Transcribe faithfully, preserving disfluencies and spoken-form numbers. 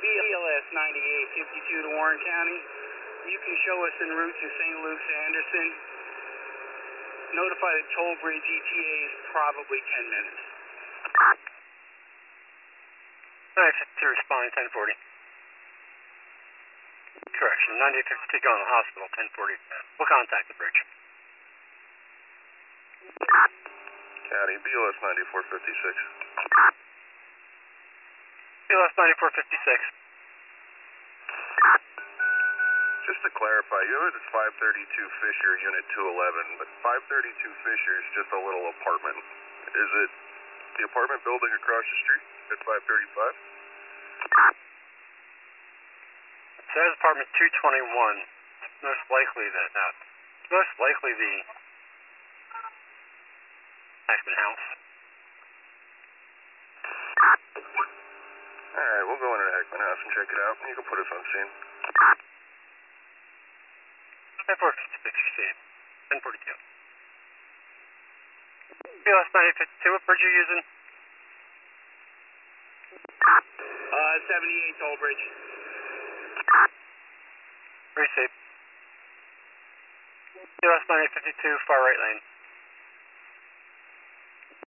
B L S ninety-eight fifty-two to Warren County. You can show us en route to Saint Luke's Anderson. Notify the toll bridge E T A is probably ten minutes. nine fifty-two responding, ten forty. Correction, ninety-eight fifty-two going to the hospital, ten forty. We'll contact the bridge. County, B L S ninety-four fifty-six. B L S ninety-four fifty-six. Just to clarify, you have it as five thirty-two Fisher, Unit two eleven, but five thirty-two Fisher is just a little apartment. Is it the apartment building across the street at five thirty-five? It says apartment two twenty-one. It's most likely that, uh, it's most likely the Hackman House. Alright, we'll go into the Hackman House and check it out. You can put us on scene. ten forty-six, ten forty-two. B L S ninety-eight fifty-two, what bridge are you using? Uh, seventy-eight toll bridge. Very safe. B L S ninety-eight fifty-two, far right lane.